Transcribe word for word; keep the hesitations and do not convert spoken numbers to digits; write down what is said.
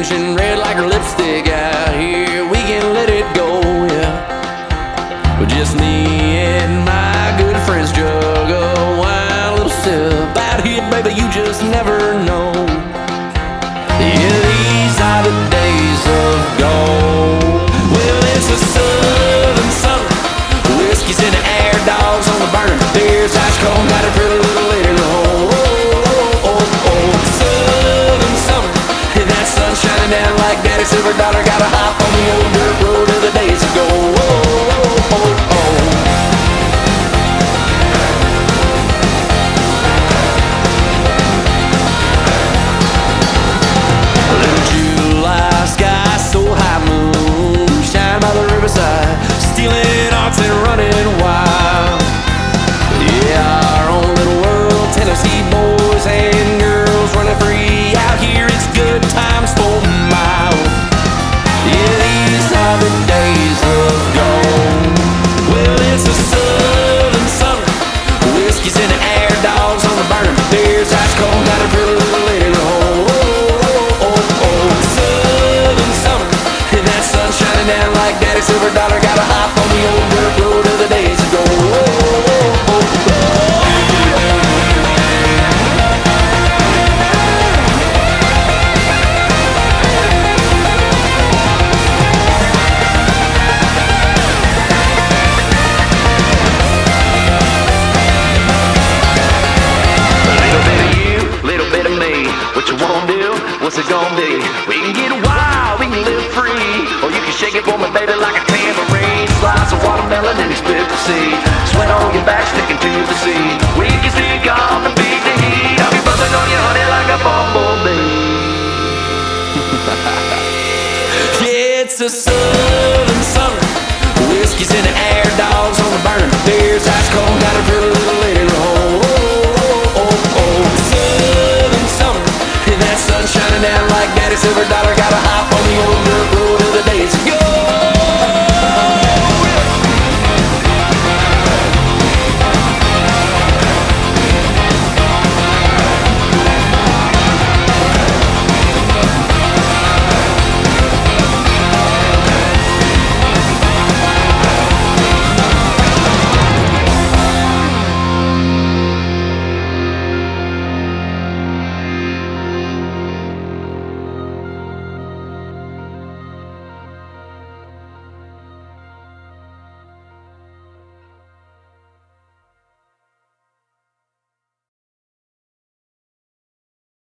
ocean, red like her lipstick. Out here we can let it go, yeah. With just me and my good friends, jug of wine, a little sip. Out here, baby, you just never know. Yeah, these are the days of gold. Well, it's a southern summer, whiskey's in the air, dogs on the burner, beer's ice cold, got a pretty little lady to hold. Oh, oh, oh, oh. Southern summer, and that sun shining down like daddy's silver dollar. Got a hop on the old dirt road of the days ago. Oh, oh, oh, oh. Little July sky, so high, moon shine by the riverside, stealing hearts and running wild.